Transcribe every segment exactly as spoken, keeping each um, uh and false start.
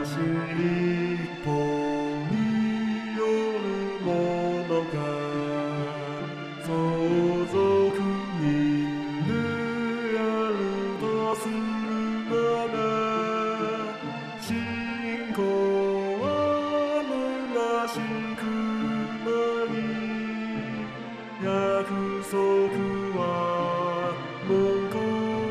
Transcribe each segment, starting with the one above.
し一歩によるものか相続人であるとするなら信仰は虚しくなり約束は無効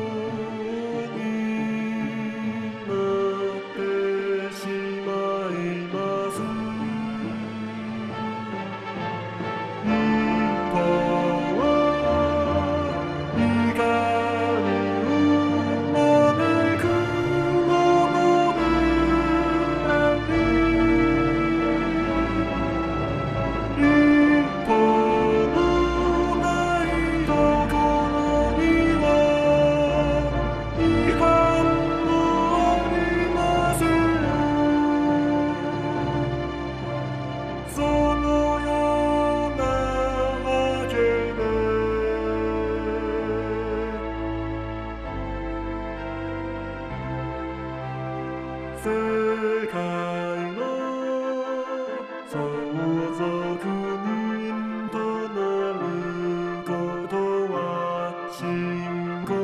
世界の相続人となることは信仰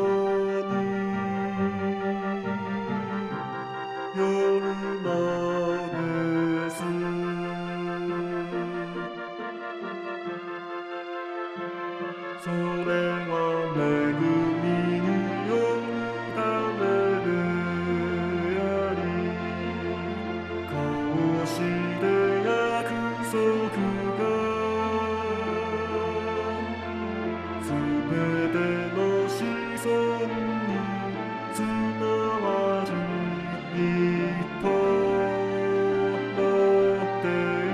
によるのです。それは恵みによるためでありこうして約束がすべての子孫にすなわち一歩持って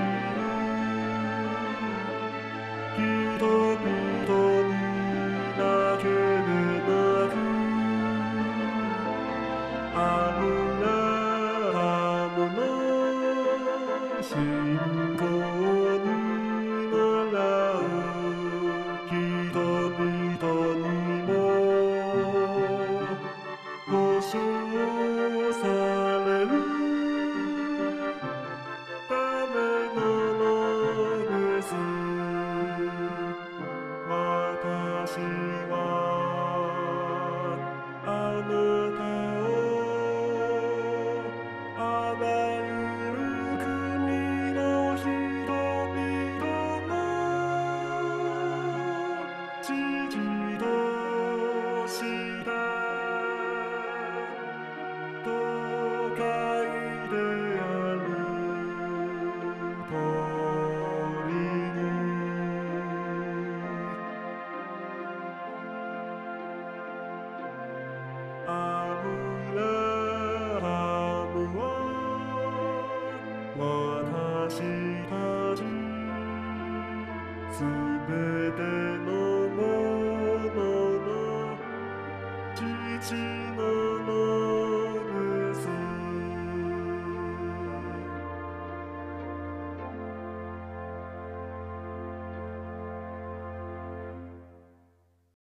いる人々にだけでなくアブラハムの信仰に倣う人々にも保証されるためなのです。私はあなたをあらゆる国の人々の父としたと書いてある通りにアブラハムは私たちすべてのものの父なの